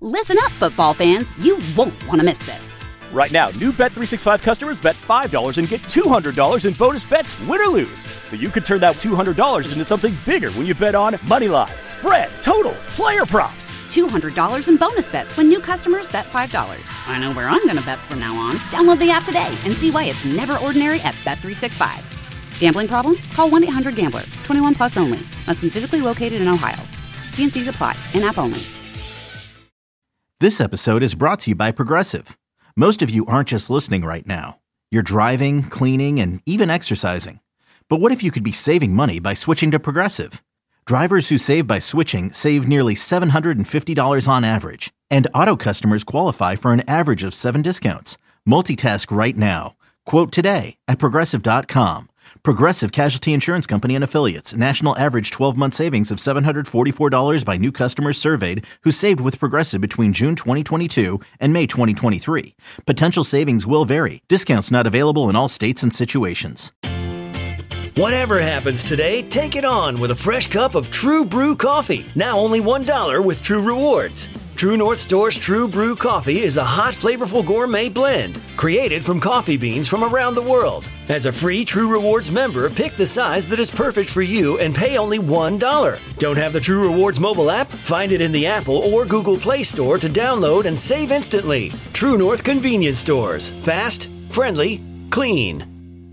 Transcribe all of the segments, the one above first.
Listen up, football fans. You won't want to miss this. Right now, new Bet365 customers bet $5 and get $200 in bonus bets, win or lose. So you could turn that $200 into something bigger when you bet on money line, spread, totals, player props. $200 in bonus bets when new customers bet $5. I know where I'm going to bet from now on. Download the app today and see why it's never ordinary at Bet365. Gambling problem? Call 1-800-GAMBLER. 21 plus only. Must be physically located in Ohio. T&Cs apply. In-app only. This episode is brought to you by Progressive. Most of you aren't just listening right now. You're driving, cleaning, and even exercising. But what if you could be saving money by switching to Progressive? Drivers who save by switching save nearly $750 on average. And auto customers qualify for an average of 7 discounts. Multitask right now. Quote today at Progressive.com. Progressive Casualty Insurance Company and Affiliates. National average 12-month savings of $744 by new customers surveyed who saved with Progressive between June 2022 and May 2023. Potential savings will vary. Discounts not available in all states and situations. Whatever happens today, take it on with a fresh cup of True Brew coffee. Now only $1 with True Rewards. True North Store's True Brew coffee is a hot, flavorful gourmet blend created from coffee beans from around the world. As a free True Rewards member, pick the size that is perfect for you and pay only $1. Don't have the True Rewards mobile app? Find it in the Apple or Google Play Store to download and save instantly. True North Convenience Stores. Fast, friendly, clean.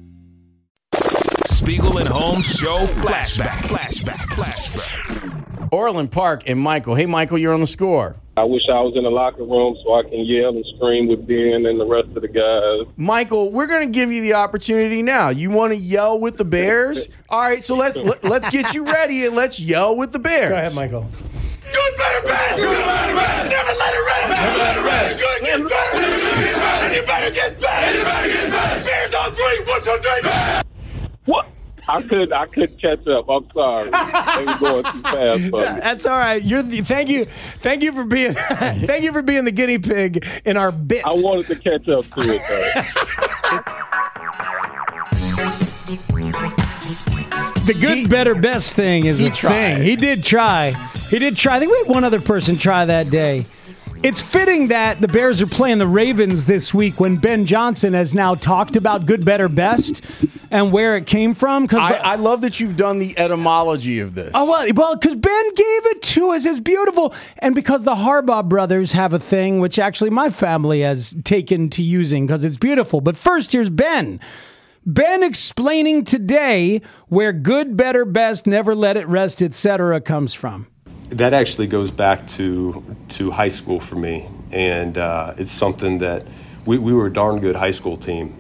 Spiegel and Holmes Show Flashback. Orland Park and Michael. Hey, Michael, you're on the score. I wish I was in the locker room so I can yell and scream with Ben and the rest of the guys. Michael, we're going to give you the opportunity now. You want to yell with the Bears? All right, so let's get you ready and let's yell with the Bears. Go ahead, Michael. Good, better, best. Good, better, best. Never let it rest. Never let it rest. Good gets better. And you better get better. Bears on 3. 1, 2, 3. What? I couldn't catch up. I'm sorry. They were going too fast for me. That's all right. Thank you for being the guinea pig in our bit. I wanted to catch up to it though. The good, better, best thing is a thing. He did try. I think we had one other person try that day. It's fitting that the Bears are playing the Ravens this week when Ben Johnson has now talked about good, better, best and where it came from. I love that you've done the etymology of this. Oh, well, because Ben gave it to us. It's beautiful. And because the Harbaugh brothers have a thing, which actually my family has taken to using because it's beautiful. But first, here's Ben. Ben explaining today where good, better, best, never let it rest, etc. comes from. That actually goes back to high school for me, and it's something that we were a darn good high school team,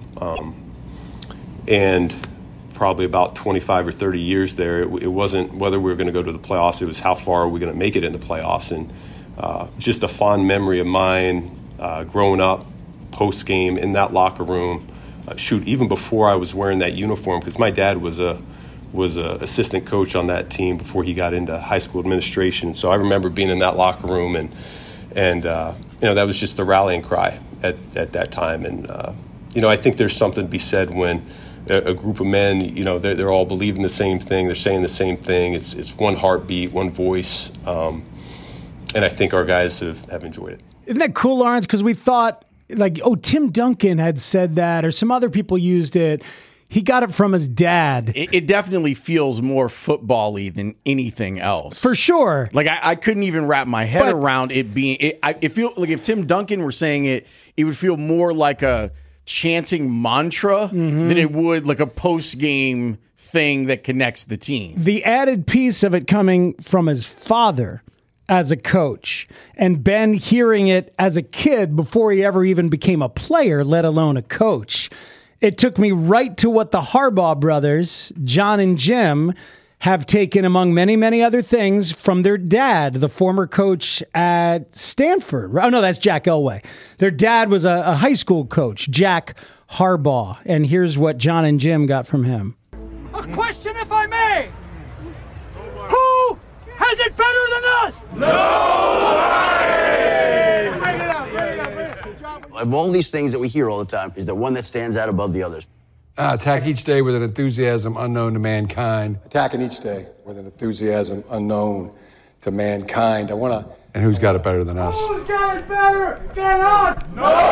and probably about 25 or 30 years there, it wasn't whether we were going to go to the playoffs, it was how far are we going to make it in the playoffs, and just a fond memory of mine growing up, post-game in that locker room, even before I was wearing that uniform, because my dad was a assistant coach on that team before he got into high school administration. So I remember being in that locker room and that was just the rallying cry at that time. And I think there's something to be said when a group of men, they're all believing the same thing, they're saying the same thing. It's one heartbeat, one voice, and I think our guys have enjoyed it. Isn't that cool, Lawrence? Because we thought Tim Duncan had said that, or some other people used it. He got it from his dad. It definitely feels more football-y than anything else. For sure. I couldn't even wrap my head around it being... It feels like if Tim Duncan were saying it, it would feel more like a chanting mantra than it would like a post-game thing that connects the team. The added piece of it coming from his father as a coach, and Ben hearing it as a kid before he ever even became a player, let alone a coach. It took me right to what the Harbaugh brothers, John and Jim, have taken, among many, many other things, from their dad, the former coach at Stanford. Oh, no, that's Jack Elway. Their dad was a high school coach, Jack Harbaugh. And here's what John and Jim got from him. A question, if I may. Who has it better than us? Nobody! Of all these things that we hear all the time, is there one that stands out above the others? Attack each day with an enthusiasm unknown to mankind. Attacking each day with an enthusiasm unknown to mankind. I want to And who's got it better than us? Who's got it better than us?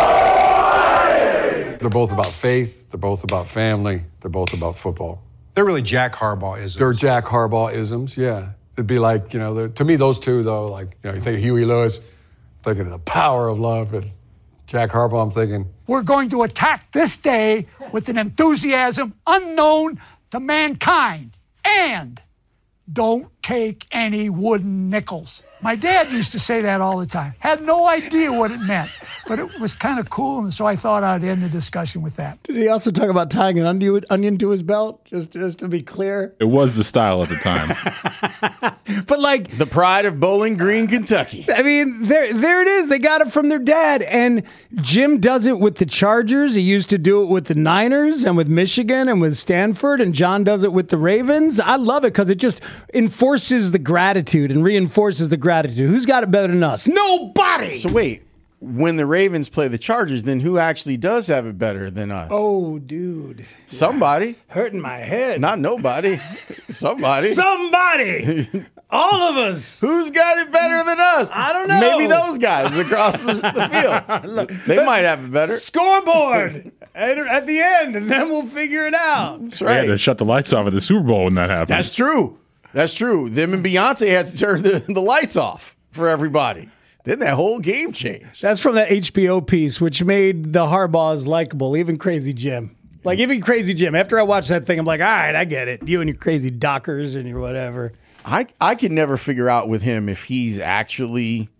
Nobody! They're both about faith. They're both about family. They're both about football. They're really Jack Harbaugh-isms. They're Jack Harbaugh-isms, yeah. It'd be like, to me, those two, though, like, you think of Huey Lewis, thinking of the power of love, and Jack Harbaugh, I'm thinking, we're going to attack this day with an enthusiasm unknown to mankind. And don't take any wooden nickels. My dad used to say that all the time. Had no idea what it meant, but it was kind of cool, and so I thought I'd end the discussion with that. Did he also talk about tying an onion to his belt? Just to be clear. It was the style at the time. But like the pride of Bowling Green, Kentucky. I mean, there it is. They got it from their dad. And Jim does it with the Chargers. He used to do it with the Niners and with Michigan and with Stanford. And John does it with the Ravens. I love it because it just enforces the gratitude and reinforces the gratitude. Who's got it better than us? Nobody. So wait, when the Ravens play the Chargers, then who actually does have it better than us? Oh, dude. Somebody. Hurting my head. Not nobody. Somebody. Somebody. All of us. Who's got it better than us? I don't know. Maybe those guys across the field. They might have it better. Scoreboard at the end, and then we'll figure it out. That's right. They had to shut the lights off at the Super Bowl when that happened. That's true. That's true. Them and Beyonce had to turn the lights off for everybody. Then that whole game changed. That's from that HBO piece, which made the Harbaughs likable, even Crazy Jim. Like, even Crazy Jim. After I watched that thing, I'm like, all right, I get it. You and your crazy Dockers and your whatever. I can never figure out with him if he's actually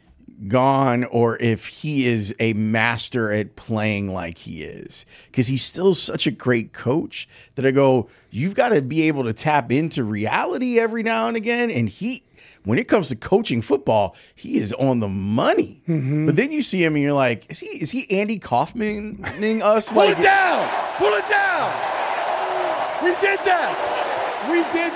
gone or if he is a master at playing like he is, because he's still such a great coach that I go, you've got to be able to tap into reality every now and again. And when it comes to coaching football, he is on the money. Mm-hmm. But then you see him and you're like, is he Andy Kaufman-ing us? Pull it down! Pull it down! We did that! We did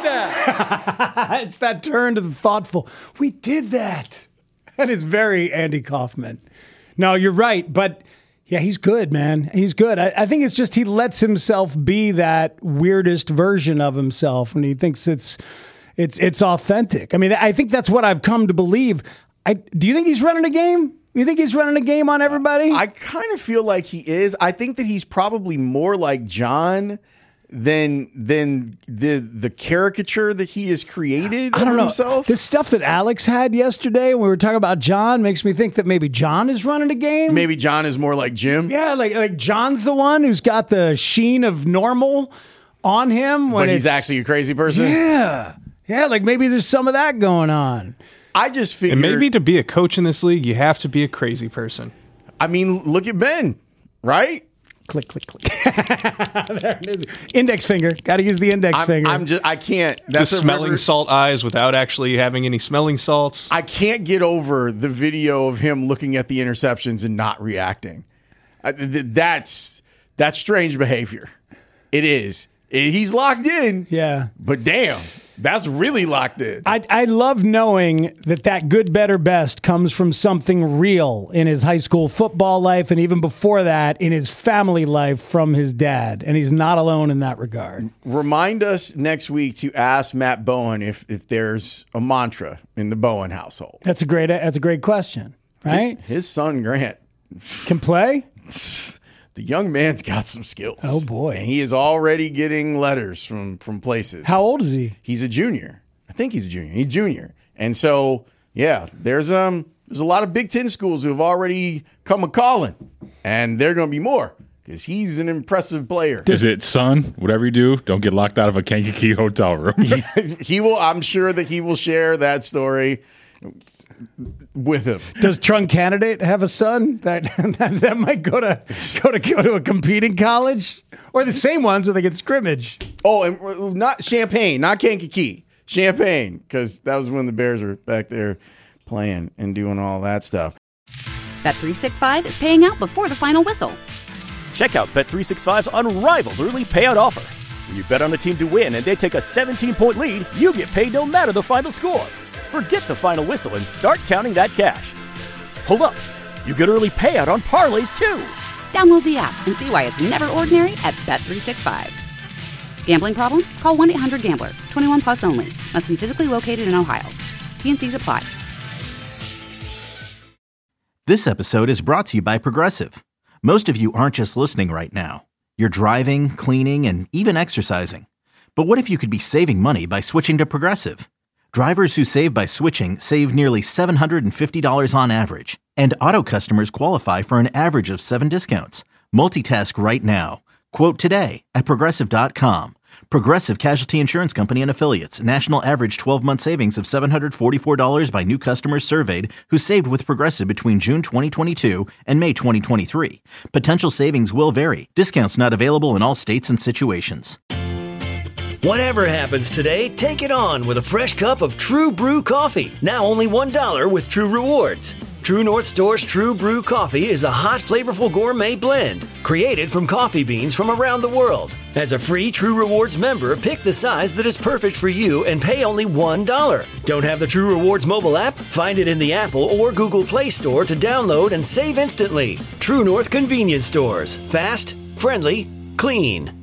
that! It's that turn to the thoughtful. We did that. That is very Andy Kaufman. No, you're right. But yeah, he's good, man. He's good. I think it's just he lets himself be that weirdest version of himself, and he thinks it's authentic. I mean, I think that's what I've come to believe. Do you think he's running a game? You think he's running a game on everybody? I kind of feel like he is. I think that he's probably more like John than the caricature that he has created of himself. This stuff that Alex had yesterday when we were talking about John makes me think that maybe John is running a game. Maybe John is more like Jim. Yeah, like John's the one who's got the sheen of normal on him. But he's actually a crazy person? Yeah. Yeah, like maybe there's some of that going on. I just figure... And maybe to be a coach in this league, you have to be a crazy person. I mean, look at Ben, right? Click, click, click. There it is. Index finger. Got to use the index finger. I can't. That's the smelling salt eyes without actually having any smelling salts. I can't get over the video of him looking at the interceptions and not reacting. That's strange behavior. It is. He's locked in. Yeah. But damn. That's really locked in. I love knowing that good, better, best comes from something real in his high school football life, and even before that, in his family life from his dad. And he's not alone in that regard. Remind us next week to ask Matt Bowen if there's a mantra in the Bowen household. That's a great question, right? His son Grant can play. The young man's got some skills. Oh, boy. And he is already getting letters from places. How old is he? He's a junior. I think he's a junior. He's junior. And so, yeah, there's a lot of Big Ten schools who have already come a-calling. And there are going to be more because he's an impressive player. Is it, son, whatever you do, don't get locked out of a Kankakee hotel room? He will. I'm sure that he will share that story with him. Does Trunk Candidate have a son that might go to a competing college, or the same one so they can scrimmage? Oh, and not Champaign, not Kankakee, Champaign, because that was when the Bears were back there playing and doing all that stuff. Bet365 is paying out before the final whistle. Check out Bet365's unrivaled early payout offer. When you bet on a team to win and they take a 17-point lead, you get paid no matter the final score. Forget the final whistle and start counting that cash. Hold up. You get early payout on parlays, too. Download the app and see why it's never ordinary at Bet365. Gambling problem? Call 1-800-GAMBLER. 21 plus only. Must be physically located in Ohio. T&Cs apply. This episode is brought to you by Progressive. Most of you aren't just listening right now. You're driving, cleaning, and even exercising. But what if you could be saving money by switching to Progressive? Drivers who save by switching save nearly $750 on average. And auto customers qualify for an average of 7 discounts. Multitask right now. Quote today at Progressive.com. Progressive Casualty Insurance Company and Affiliates. National average 12-month savings of $744 by new customers surveyed who saved with Progressive between June 2022 and May 2023. Potential savings will vary. Discounts not available in all states and situations. Whatever happens today, take it on with a fresh cup of True Brew coffee. Now only $1 with True Rewards. True North Store's True Brew coffee is a hot, flavorful gourmet blend created from coffee beans from around the world. As a free True Rewards member, pick the size that is perfect for you and pay only $1. Don't have the True Rewards mobile app? Find it in the Apple or Google Play Store to download and save instantly. True North Convenience Stores. Fast, friendly, clean.